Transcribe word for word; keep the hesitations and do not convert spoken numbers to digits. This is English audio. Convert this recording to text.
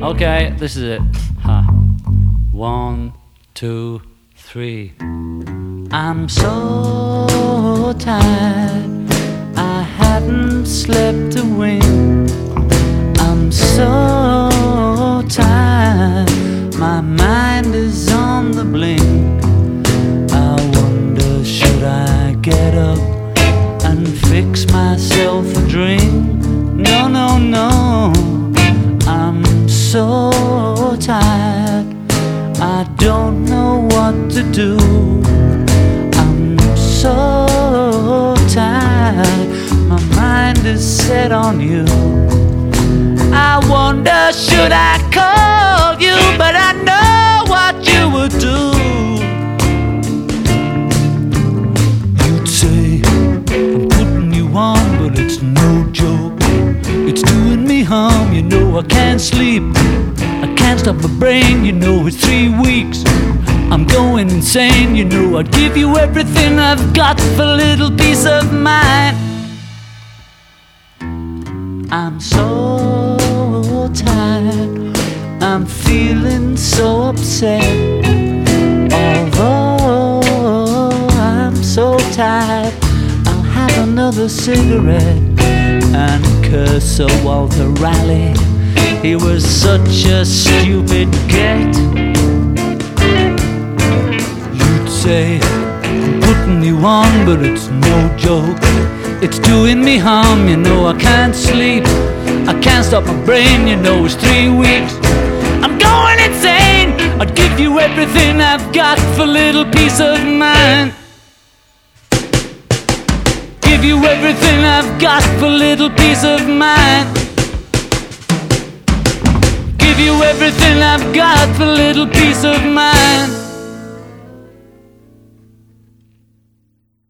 Okay, this is it. Huh. One, two, three. I'm so tired, I hadn't slept a wink. I'm so tired, my mind is on the blink. I wonder, should I get up and fix myself a drink? No, no, no, I'm so tired, I don't know what to do. I'm so tired, my mind is set on you. I wonder, should I call you, but I know what you would do. You'd say, I'm putting you on, but it's no joke. It's doing me harm, you know I can't sleep, I can't stop my brain, you know it's three weeks, I'm going insane, you know I'd give you everything I've got for a little peace of mind. I'm so tired, I'm feeling so upset. Although I'm so tired, I'll have another cigarette and curse Sir Walter Raleigh. He was such a stupid get. You'd say, I'm putting you on, but it's no joke. It's doing me harm, you know I can't sleep, I can't stop my brain, you know it's three weeks, I'm going insane. I'd give you everything I've got for a little peace of mind. Give you everything I've got for a little peace of mind. Give you everything I've got for a little peace of mind.